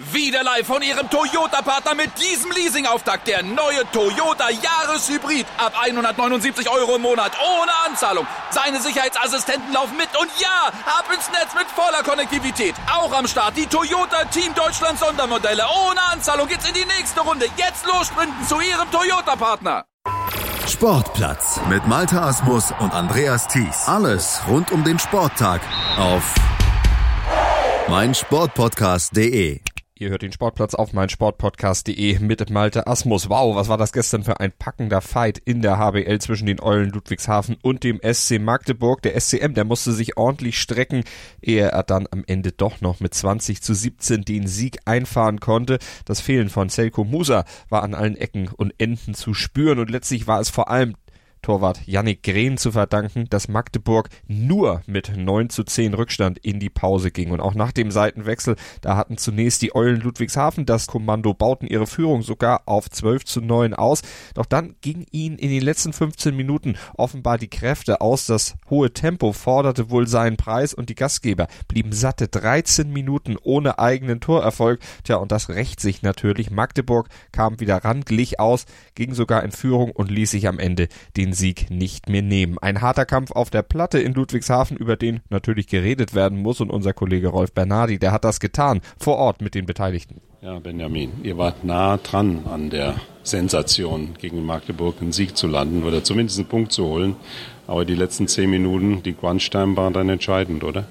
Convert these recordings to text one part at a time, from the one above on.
Wieder live von Ihrem Toyota-Partner mit diesem Leasing-Auftakt. Der neue Toyota Jahreshybrid. Ab 179 € im Monat. Ohne Anzahlung. Seine Sicherheitsassistenten laufen mit. Und ja, ab ins Netz mit voller Konnektivität. Auch am Start die Toyota Team Deutschland Sondermodelle. Ohne Anzahlung geht's in die nächste Runde. Jetzt los sprinten zu Ihrem Toyota-Partner. Sportplatz mit Malte Asmus und Andreas Thies. Alles rund um den Sporttag auf meinsportpodcast.de. Ihr hört den Sportplatz auf meinsportpodcast.de mit Malte Asmus. Wow, was war das gestern für ein packender Fight in der HBL zwischen den Eulen Ludwigshafen und dem SC Magdeburg. Der SCM, der musste sich ordentlich strecken, ehe er dann am Ende doch noch mit 20:17 den Sieg einfahren konnte. Das Fehlen von Selko Musa war an allen Ecken und Enden zu spüren und letztlich war es vor allem Torwart Yannick Grehn zu verdanken, dass Magdeburg nur mit 9:10 Rückstand in die Pause ging. Und auch nach dem Seitenwechsel, da hatten zunächst die Eulen Ludwigshafen das Kommando, bauten ihre Führung sogar auf 12:9 aus. Doch dann ging ihnen in den letzten 15 Minuten offenbar die Kräfte aus. Das hohe Tempo forderte wohl seinen Preis und die Gastgeber blieben satte 13 Minuten ohne eigenen Torerfolg. Tja, und das rächt sich natürlich. Magdeburg kam wieder ran, glich aus, ging sogar in Führung und ließ sich am Ende den Sieg nicht mehr nehmen. Ein harter Kampf auf der Platte in Ludwigshafen, über den natürlich geredet werden muss, und unser Kollege Rolf Bernardi, der hat das getan, vor Ort mit den Beteiligten. Ja, Benjamin, ihr wart nah dran an der Sensation, gegen Magdeburg einen Sieg zu landen oder zumindest einen Punkt zu holen. Aber die letzten 10 Minuten, die Crunch-Time waren dann entscheidend, oder?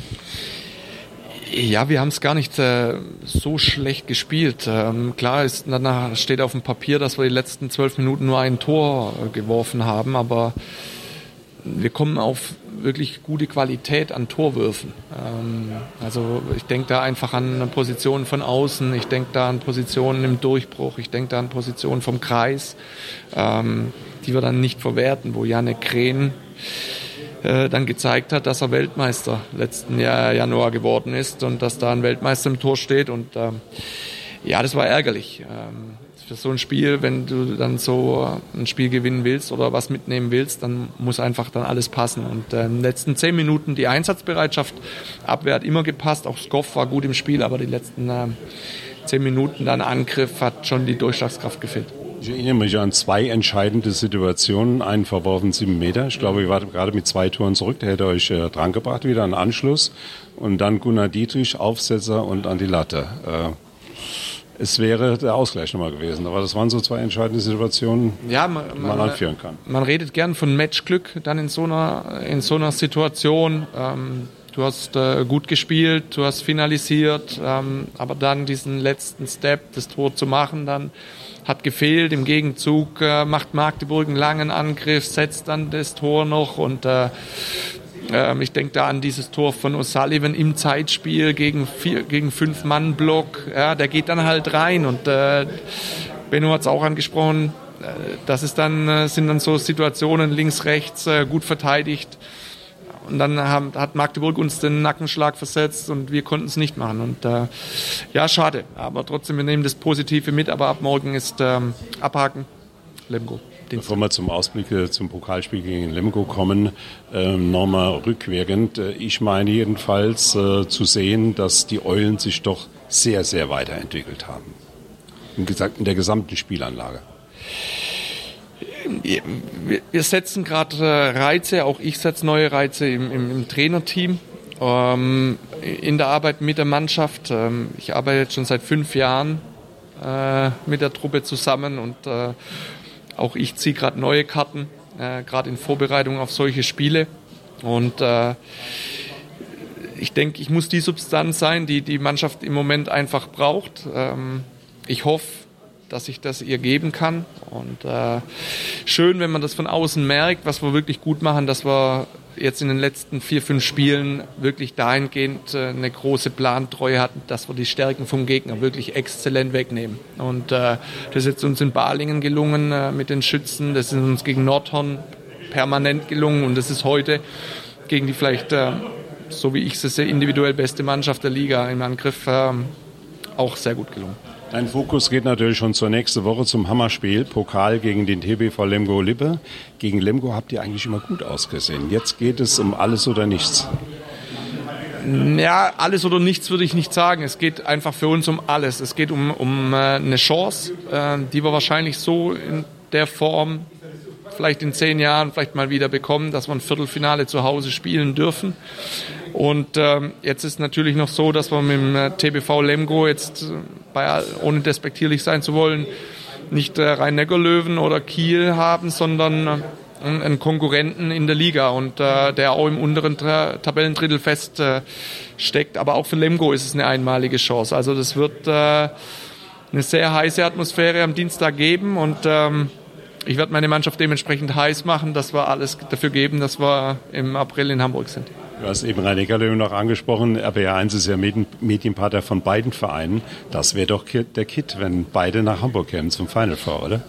Ja, wir haben es gar nicht so schlecht gespielt. Klar ist, danach steht auf dem Papier, dass wir die letzten 12 Minuten nur ein Tor geworfen haben, aber wir kommen auf wirklich gute Qualität an Torwürfen. Also ich denke da einfach an Positionen von außen, ich denke da an Positionen im Durchbruch, ich denke da an Positionen vom Kreis, die wir dann nicht verwerten, wo Yannick Grehn dann gezeigt hat, dass er Weltmeister letzten Januar geworden ist und dass da ein Weltmeister im Tor steht. Und ja, das war ärgerlich. Für so ein Spiel, wenn du dann so ein Spiel gewinnen willst oder was mitnehmen willst, dann muss einfach dann alles passen. Und in den letzten 10 Minuten die Einsatzbereitschaft, Abwehr hat immer gepasst, auch Skoff war gut im Spiel, aber die letzten 10 Minuten dann Angriff hat schon die Durchschlagskraft gefehlt. Ich erinnere mich an 2 entscheidende Situationen. Einen verworfen 7 Meter. Ich glaube, ihr wart gerade mit 2 Toren zurück. Der hätte euch drangebracht, wieder einen Anschluss. Und dann Gunnar Dietrich, Aufsetzer und an die Latte. Es wäre der Ausgleich nochmal gewesen. Aber das waren so 2 entscheidende Situationen, ja, die man anführen kann. Man redet gern von Matchglück dann in so einer Situation. Du hast gut gespielt, du hast finalisiert, aber dann diesen letzten Step, das Tor zu machen, dann hat gefehlt. Im Gegenzug macht Magdeburg einen langen Angriff, setzt dann das Tor noch und ich denke da an dieses Tor von O'Sullivan im Zeitspiel gegen 5-Mann-Block. Ja, der geht dann halt rein und Benno hat es auch angesprochen. Das ist dann, sind dann so Situationen links, rechts, gut verteidigt. Und dann hat Magdeburg uns den Nackenschlag versetzt und wir konnten es nicht machen. Und ja, schade. Aber trotzdem, wir nehmen das Positive mit. Aber ab morgen ist abhaken, Lemgo. Bevor wir zum Ausblick zum Pokalspiel gegen Lemgo kommen, nochmal rückwirkend. Ich meine jedenfalls zu sehen, dass die Eulen sich doch sehr, sehr weiterentwickelt haben. In der gesamten Spielanlage. Wir setzen gerade Reize, auch ich setze neue Reize im Trainerteam, in der Arbeit mit der Mannschaft. Ich arbeite jetzt schon seit 5 Jahren mit der Truppe zusammen und auch ich ziehe gerade neue Karten, gerade in Vorbereitung auf solche Spiele. Und ich denke, ich muss die Substanz sein, die die Mannschaft im Moment einfach braucht. Ich hoffe, dass ich das ihr geben kann. Und schön, wenn man das von außen merkt, was wir wirklich gut machen, dass wir jetzt in den letzten 4-5 Spielen wirklich dahingehend eine große Plantreue hatten, dass wir die Stärken vom Gegner wirklich exzellent wegnehmen. Und das ist jetzt uns in Balingen gelungen mit den Schützen, das ist uns gegen Nordhorn permanent gelungen und das ist heute gegen die vielleicht, so wie ich es sehe, individuell beste Mannschaft der Liga im Angriff auch sehr gut gelungen. Dein Fokus geht natürlich schon zur nächsten Woche zum Hammerspiel, Pokal gegen den TBV Lemgo-Lippe. Gegen Lemgo habt ihr eigentlich immer gut ausgesehen. Jetzt geht es um alles oder nichts. Ja, alles oder nichts würde ich nicht sagen. Es geht einfach für uns um alles. Es geht um eine Chance, die wir wahrscheinlich so in der Form vielleicht in 10 Jahren vielleicht mal wieder bekommen, dass wir ein Viertelfinale zu Hause spielen dürfen. Und jetzt ist natürlich noch so, dass wir mit dem TBV Lemgo jetzt, ohne despektierlich sein zu wollen, nicht Rhein-Neckar-Löwen oder Kiel haben, sondern einen Konkurrenten in der Liga und der auch im unteren Tabellendrittel fest steckt. Aber auch für Lemgo ist es eine einmalige Chance. Also das wird eine sehr heiße Atmosphäre am Dienstag geben und ich werde meine Mannschaft dementsprechend heiß machen, dass wir alles dafür geben, dass wir im April in Hamburg sind. Du hast eben Rhein-Neckar-Löwen noch angesprochen. RBR1 ist ja Medienpartner von beiden Vereinen. Das wäre doch der Kit, wenn beide nach Hamburg kämen zum Final Four, oder?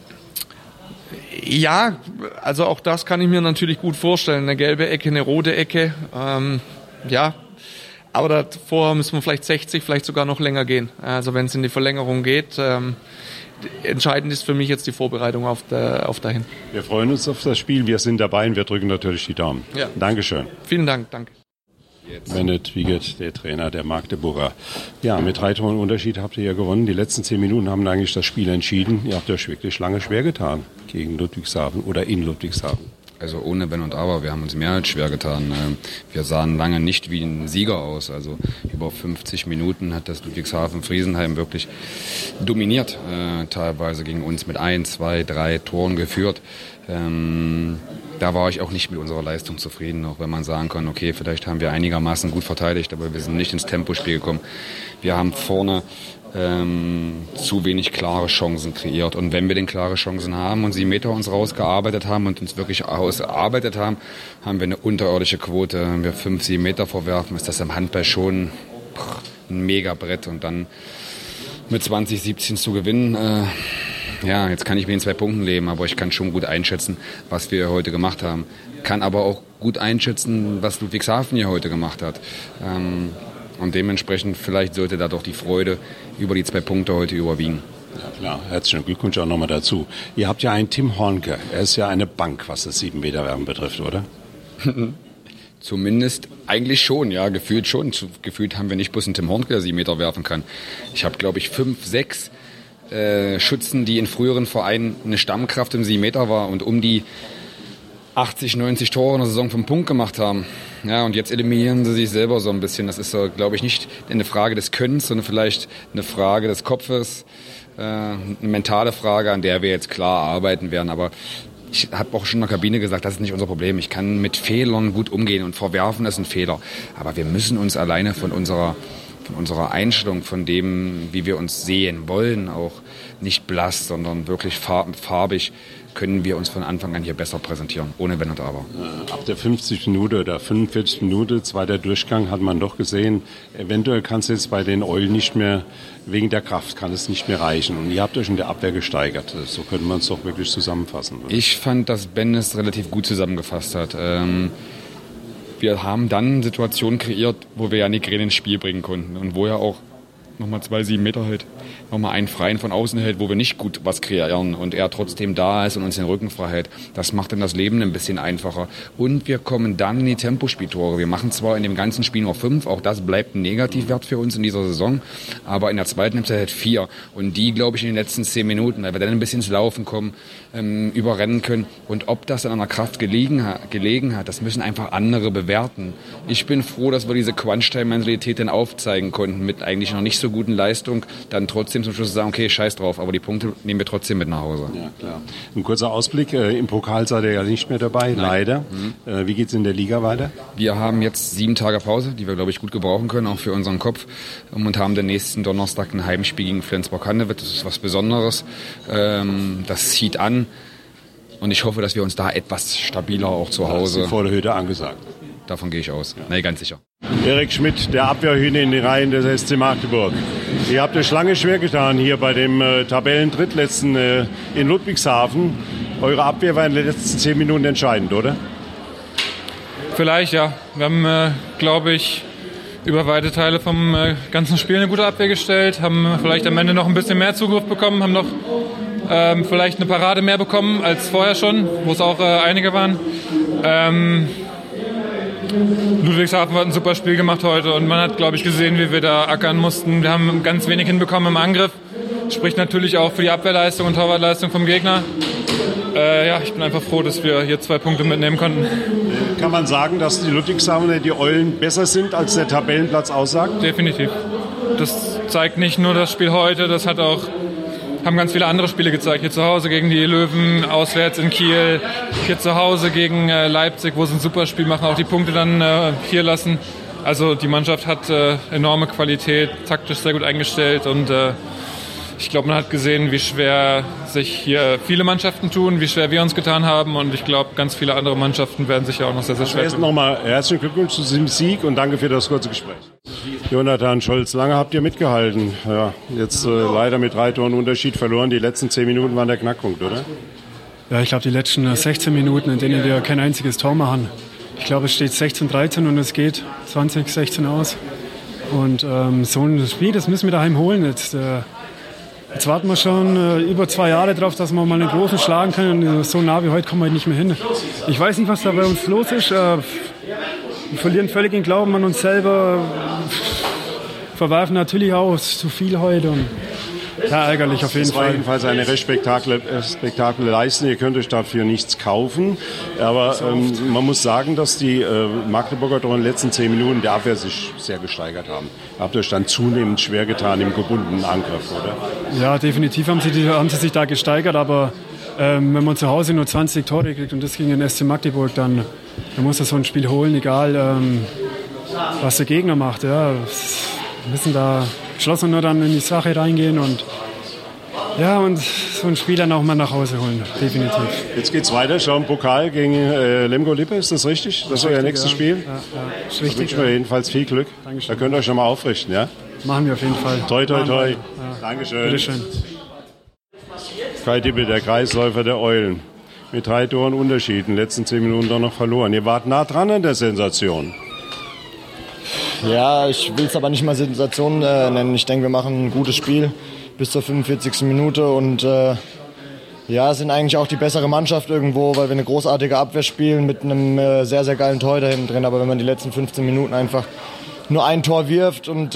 Ja, also auch das kann ich mir natürlich gut vorstellen. Eine gelbe Ecke, eine rote Ecke. Ja, aber davor müssen wir vielleicht 60, vielleicht sogar noch länger gehen. Also wenn es in die Verlängerung geht. Entscheidend ist für mich jetzt die Vorbereitung auf dahin. Wir freuen uns auf das Spiel, wir sind dabei und wir drücken natürlich die Daumen. Ja. Dankeschön. Vielen Dank, danke. Bennett Wiegert, der Trainer der Magdeburger. Ja, mit 3 Toren Unterschied habt ihr ja gewonnen. Die letzten 10 Minuten haben eigentlich das Spiel entschieden. Ihr habt euch wirklich lange schwer getan gegen Ludwigshafen oder in Ludwigshafen. Also ohne Wenn und Aber, wir haben uns mehr als schwer getan. Wir sahen lange nicht wie ein Sieger aus. Also über 50 Minuten hat das Ludwigshafen-Friesenheim wirklich dominiert. Teilweise gegen uns mit 1, 2, 3 Toren geführt. Da war ich auch nicht mit unserer Leistung zufrieden, auch wenn man sagen kann, okay, vielleicht haben wir einigermaßen gut verteidigt, aber wir sind nicht ins Tempospiel gekommen. Wir haben vorne zu wenig klare Chancen kreiert. Und wenn wir denn klare Chancen haben und 7 Meter uns rausgearbeitet haben und uns wirklich ausgearbeitet haben, haben wir eine unterirdische Quote. Wenn wir 5, 7 Meter vorwerfen, ist das im Handball schon ein Megabrett. Und dann mit 20-17 zu gewinnen, ja, jetzt kann ich mit den 2 Punkten leben, aber ich kann schon gut einschätzen, was wir heute gemacht haben. Kann aber auch gut einschätzen, was Ludwigshafen hier heute gemacht hat. Und dementsprechend vielleicht sollte da doch die Freude über die 2 Punkte heute überwiegen. Ja klar, herzlichen Glückwunsch auch nochmal dazu. Ihr habt ja einen Tim Hornke, er ist ja eine Bank, was das 7-Meter-Werfen betrifft, oder? Zumindest eigentlich schon, ja, gefühlt schon. Gefühlt haben wir nicht bloß einen Tim Hornke, der 7 Meter werfen kann. Ich habe, glaube ich, 5, 6 Schützen, die in früheren Vereinen eine Stammkraft im 7 Meter war und um die 80, 90 Tore in der Saison vom Punkt gemacht haben. Ja, und jetzt eliminieren sie sich selber so ein bisschen. Das ist so, glaube ich, nicht eine Frage des Könnens, sondern vielleicht eine Frage des Kopfes, eine mentale Frage, an der wir jetzt klar arbeiten werden. Aber ich habe auch schon in der Kabine gesagt, das ist nicht unser Problem. Ich kann mit Fehlern gut umgehen und verwerfen ist ein Fehler. Aber wir müssen uns alleine von unserer Einstellung, von dem, wie wir uns sehen wollen, auch nicht blass, sondern wirklich farbig, können wir uns von Anfang an hier besser präsentieren, ohne Wenn und Aber. Ab der 50 Minute oder 45 Minute, zweiter Durchgang, hat man doch gesehen, eventuell kann es jetzt bei den Eulen nicht mehr, wegen der Kraft kann es nicht mehr reichen. Und ihr habt euch in der Abwehr gesteigert. So könnte man es doch wirklich zusammenfassen. Oder? Ich fand, dass Ben es relativ gut zusammengefasst hat. Wir haben dann Situationen kreiert, wo wir Janik Rehn ins Spiel bringen konnten und wo er auch nochmal 2 7 Meter hält, nochmal einen Freien von außen hält, wo wir nicht gut was kreieren und er trotzdem da ist und uns den Rücken frei hält. Das macht dann das Leben ein bisschen einfacher. Und wir kommen dann in die Tempospieltore. Wir machen zwar in dem ganzen Spiel nur 5, auch das bleibt ein Negativwert für uns in dieser Saison, aber in der zweiten Halbzeit 4. Und die, glaube ich, in den letzten 10 Minuten, weil wir dann ein bisschen ins Laufen kommen, überrennen können. Und ob das an einer Kraft gelegen hat, das müssen einfach andere bewerten. Ich bin froh, dass wir diese Crunch-Time-Mentalität dann aufzeigen konnten mit eigentlich noch nicht so guten Leistung, dann trotzdem zum Schluss sagen, okay, scheiß drauf, aber die Punkte nehmen wir trotzdem mit nach Hause. Ja, klar. Ein kurzer Ausblick, im Pokal seid ihr ja nicht mehr dabei, Nein. Leider. Wie geht's in der Liga weiter? Wir haben jetzt 7 Tage Pause, die wir, glaube ich, gut gebrauchen können, auch für unseren Kopf, und haben den nächsten Donnerstag ein Heimspiel gegen Flensburg-Handewitt. Das ist was Besonderes. Das zieht an und ich hoffe, dass wir uns da etwas stabiler auch zu Hause... Das ist vor der Hütte angesagt. Davon gehe ich aus. Ja. Nein, ganz sicher. Erik Schmidt, der Abwehrhühner in den Reihen des SC Magdeburg. Ihr habt euch lange schwer getan hier bei dem Tabellendrittletzten in Ludwigshafen. Eure Abwehr war in den letzten 10 Minuten entscheidend, oder? Vielleicht, ja. Wir haben, glaube ich, über weite Teile vom ganzen Spiel eine gute Abwehr gestellt, haben vielleicht am Ende noch ein bisschen mehr Zugriff bekommen, haben noch vielleicht eine Parade mehr bekommen als vorher schon, wo es auch einige waren. Ludwigshafen hat ein super Spiel gemacht heute und man hat, glaube ich, gesehen, wie wir da ackern mussten. Wir haben ganz wenig hinbekommen im Angriff. Spricht natürlich auch für die Abwehrleistung und Torwartleistung vom Gegner. Ich bin einfach froh, dass wir hier 2 Punkte mitnehmen konnten. Kann man sagen, dass die Ludwigshafener, die Eulen, besser sind, als der Tabellenplatz aussagt? Definitiv. Das zeigt nicht nur das Spiel heute, das haben ganz viele andere Spiele gezeigt. Hier zu Hause gegen die Löwen, auswärts in Kiel, hier zu Hause gegen Leipzig, wo sie ein super Spiel machen, auch die Punkte dann hier lassen. Also die Mannschaft hat enorme Qualität, taktisch sehr gut eingestellt und ich glaube, man hat gesehen, wie schwer sich hier viele Mannschaften tun, wie schwer wir uns getan haben und ich glaube, ganz viele andere Mannschaften werden sich ja auch noch sehr, sehr schwer tun. Erst nochmal herzlichen Glückwunsch zu diesem Sieg und danke für das kurze Gespräch. Jonathan Scholz, lange habt ihr mitgehalten. Ja, jetzt leider mit 3 Toren Unterschied verloren. Die letzten 10 Minuten waren der Knackpunkt, oder? Ja, ich glaube, die letzten 16 Minuten, in denen wir kein einziges Tor machen. Ich glaube, es steht 16-13 und es geht 20-16 aus. Und so ein Spiel, das müssen wir daheim holen. Jetzt warten wir schon über 2 Jahre drauf, dass wir mal einen großen schlagen können. So nah wie heute kommen wir nicht mehr hin. Ich weiß nicht, was da bei uns los ist. Wir verlieren völlig den Glauben an uns selber. Verwerfen natürlich auch zu viel heute. Und ja, ärgerlich auf jeden Fall. Es war jedenfalls eine respektable Leistung. Ihr könnt euch dafür nichts kaufen. Aber man muss sagen, dass die Magdeburger doch in den letzten 10 Minuten der Abwehr sich sehr gesteigert haben. Habt ihr euch dann zunehmend schwer getan im gebundenen Angriff, oder? Ja, definitiv haben sie sich da gesteigert. Aber wenn man zu Hause nur 20 Tore kriegt und das gegen den SC Magdeburg, dann muss er so ein Spiel holen, egal was der Gegner macht. Ja. Wir müssen da geschlossen nur dann in die Sache reingehen und so ein Spiel dann auch mal nach Hause holen, definitiv. Jetzt geht's weiter, schon im Pokal gegen Lemgo-Lippe, ist das richtig? Das ist euer nächstes Spiel? Ja, ist richtig. richtig. Ich wünsche mir jedenfalls viel Glück. Dankeschön. Da könnt ihr euch schon mal aufrichten, ja? Machen wir auf jeden Fall. Toi, toi, toi. Ja. Dankeschön. Bitteschön. Kai Dippe, der Kreisläufer der Eulen. Mit 3 Toren Unterschied, in den letzten 10 Minuten doch noch verloren. Ihr wart nah dran an der Sensation. Ja, ich will es aber nicht mal Sensation nennen. Ich denke, wir machen ein gutes Spiel bis zur 45. Minute und sind eigentlich auch die bessere Mannschaft irgendwo, weil wir eine großartige Abwehr spielen mit einem sehr, sehr geilen Tor da hinten drin. Aber wenn man die letzten 15 Minuten einfach nur ein Tor wirft und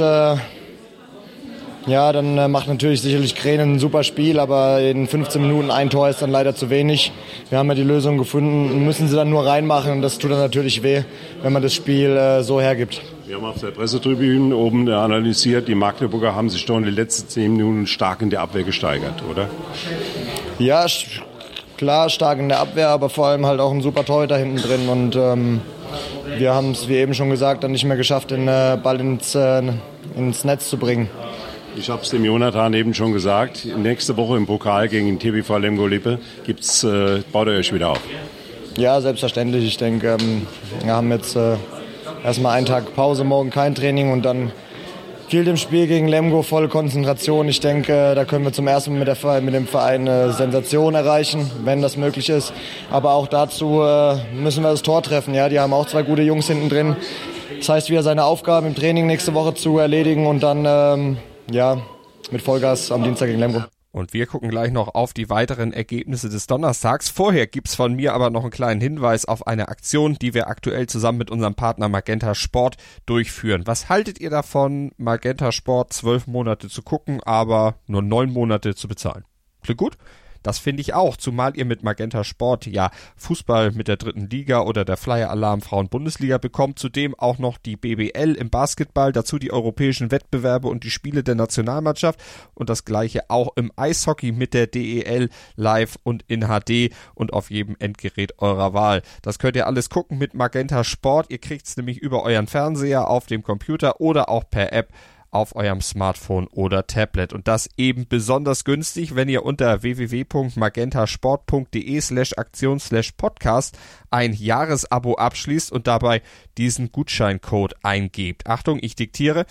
dann macht natürlich sicherlich Kränen ein super Spiel, aber in 15 Minuten ein Tor ist dann leider zu wenig. Wir haben ja die Lösung gefunden, müssen sie dann nur reinmachen und das tut dann natürlich weh, wenn man das Spiel so hergibt. Wir haben auf der Pressetribüne oben analysiert, die Magdeburger haben sich doch in den letzten 10 Minuten stark in der Abwehr gesteigert, oder? Ja, klar, stark in der Abwehr, aber vor allem halt auch ein super Torhüter hinten drin und wir haben es, wie eben schon gesagt, dann nicht mehr geschafft, den Ball ins Netz zu bringen. Ich habe es dem Jonathan eben schon gesagt, nächste Woche im Pokal gegen den TBV Lemgo-Lippe baut ihr euch wieder auf. Ja, selbstverständlich. Ich denke, wir haben jetzt erstmal einen Tag Pause, morgen kein Training und dann gilt im Spiel gegen Lemgo volle Konzentration. Ich denke, da können wir zum ersten Mal mit dem Verein eine Sensation erreichen, wenn das möglich ist. Aber auch dazu müssen wir das Tor treffen. Ja, die haben auch 2 gute Jungs hinten drin. Das heißt, wieder seine Aufgaben im Training nächste Woche zu erledigen und dann mit Vollgas am Dienstag gegen Lemgo. Und wir gucken gleich noch auf die weiteren Ergebnisse des Donnerstags. Vorher gibt's von mir aber noch einen kleinen Hinweis auf eine Aktion, die wir aktuell zusammen mit unserem Partner Magenta Sport durchführen. Was haltet ihr davon, Magenta Sport 12 Monate zu gucken, aber nur 9 Monate zu bezahlen? Klingt gut? Das finde ich auch, zumal ihr mit Magenta Sport ja Fußball mit der 3. Liga oder der Flyer Alarm Frauen-Bundesliga bekommt, zudem auch noch die BBL im Basketball, dazu die europäischen Wettbewerbe und die Spiele der Nationalmannschaft und das gleiche auch im Eishockey mit der DEL live und in HD und auf jedem Endgerät eurer Wahl. Das könnt ihr alles gucken mit Magenta Sport, ihr kriegt es nämlich über euren Fernseher, auf dem Computer oder auch per App auf eurem Smartphone oder Tablet und das eben besonders günstig, wenn ihr unter www.magentasport.de/aktion/podcast ein Jahresabo abschließt und dabei diesen Gutscheincode eingebt. Achtung, ich diktiere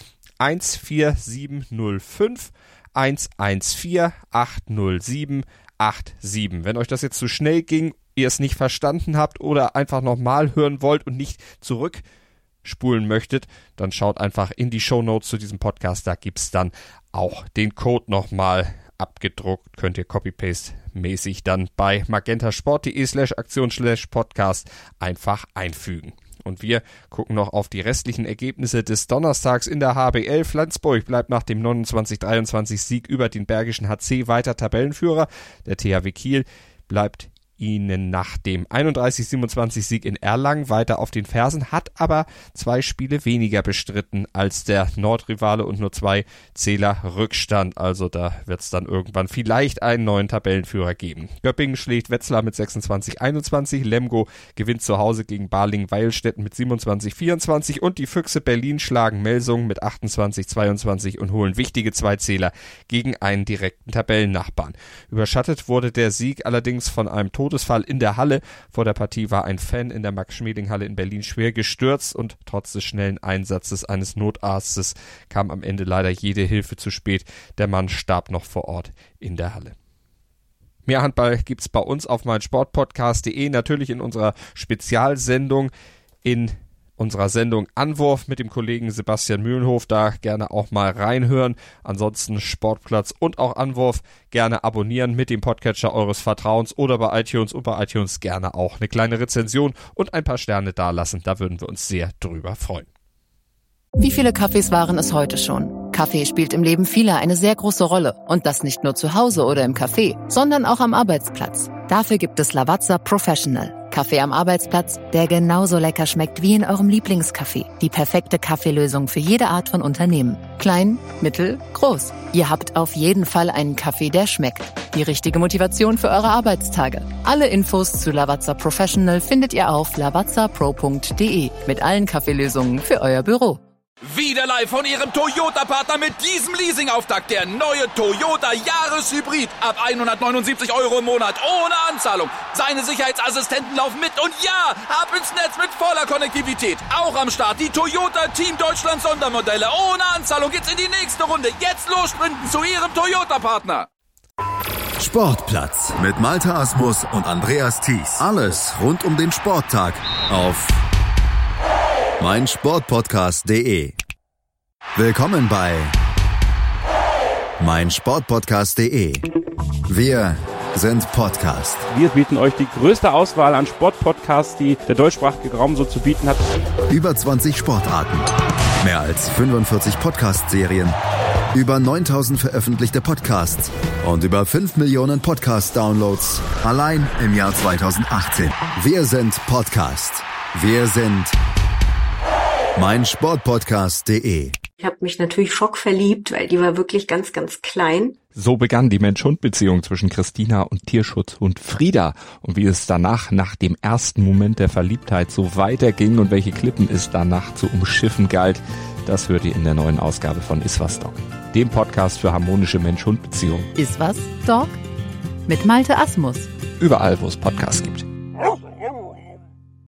14705 114 807 87. Wenn euch das jetzt zu schnell ging, ihr es nicht verstanden habt oder einfach nochmal hören wollt und nicht zurückspulen möchtet, dann schaut einfach in die Shownotes zu diesem Podcast, da gibt's dann auch den Code nochmal abgedruckt, könnt ihr Copy-Paste-mäßig dann bei magentasport.de/aktion/podcast einfach einfügen. Und wir gucken noch auf die restlichen Ergebnisse des Donnerstags in der HBL. Flensburg bleibt nach dem 29-23 Sieg über den Bergischen HC weiter Tabellenführer. Der THW Kiel bleibt ihnen nach dem 31-27 Sieg in Erlangen weiter auf den Fersen, hat aber 2 Spiele weniger bestritten als der Nordrivale und nur 2 Zähler Rückstand. Also da wird es dann irgendwann vielleicht einen neuen Tabellenführer geben. Göppingen schlägt Wetzlar mit 26-21, Lemgo gewinnt zu Hause gegen Balingen-Weilstätten mit 27-24 und die Füchse Berlin schlagen Melsungen mit 28-22 und holen wichtige 2 Zähler gegen einen direkten Tabellennachbarn. Überschattet wurde der Sieg allerdings von einem Todesfall in der Halle. Vor der Partie war ein Fan in der Max-Schmeling-Halle in Berlin schwer gestürzt und trotz des schnellen Einsatzes eines Notarztes kam am Ende leider jede Hilfe zu spät. Der Mann starb noch vor Ort in der Halle. Mehr Handball gibt's bei uns auf meinsportpodcast.de, natürlich in unserer Spezialsendung, in unserer Sendung Anwurf mit dem Kollegen Sebastian Mühlenhof, da gerne auch mal reinhören. Ansonsten Sportplatz und auch Anwurf gerne abonnieren mit dem Podcatcher eures Vertrauens oder bei iTunes und bei iTunes gerne auch eine kleine Rezension und ein paar Sterne dalassen. Da würden wir uns sehr drüber freuen. Wie viele Kaffees waren es heute schon? Kaffee spielt im Leben vieler eine sehr große Rolle. Und das nicht nur zu Hause oder im Café, sondern auch am Arbeitsplatz. Dafür gibt es Lavazza Professional. Kaffee am Arbeitsplatz, der genauso lecker schmeckt wie in eurem Lieblingscafé. Die perfekte Kaffeelösung für jede Art von Unternehmen. Klein, mittel, groß. Ihr habt auf jeden Fall einen Kaffee, der schmeckt. Die richtige Motivation für eure Arbeitstage. Alle Infos zu Lavazza Professional findet ihr auf lavazzapro.de. Mit allen Kaffeelösungen für euer Büro. Wieder live von Ihrem Toyota-Partner mit diesem Leasing-Auftakt. Der neue Toyota Jahreshybrid. Ab 179 € im Monat. Ohne Anzahlung. Seine Sicherheitsassistenten laufen mit. Und ja, ab ins Netz mit voller Konnektivität. Auch am Start die Toyota Team Deutschland Sondermodelle. Ohne Anzahlung geht's in die nächste Runde. Jetzt los sprinten zu Ihrem Toyota-Partner. Sportplatz mit Malte Asmus und Andreas Thies. Alles rund um den Sporttag auf meinsportpodcast.de. Willkommen bei meinsportpodcast.de. Wir sind Podcast. Wir bieten euch die größte Auswahl an Sportpodcasts, die der deutschsprachige Raum so zu bieten hat. Über 20 Sportarten, mehr als 45 Podcast-Serien, über 9000 veröffentlichte Podcasts und über 5 Millionen Podcast-Downloads allein im Jahr 2018. Wir sind Podcast. Wir sind meinsportpodcast.de. Ich habe mich natürlich schockverliebt, weil die war wirklich ganz, ganz klein. So begann die Mensch-Hund-Beziehung zwischen Christina und Tierschutzhund Frieda. Und wie es danach, nach dem ersten Moment der Verliebtheit, so weiterging und welche Klippen es danach zu umschiffen galt, das hört ihr in der neuen Ausgabe von Iswas Dog, dem Podcast für harmonische Mensch-Hund-Beziehungen. Iswas Dog? Mit Malte Asmus. Überall, wo es Podcasts gibt.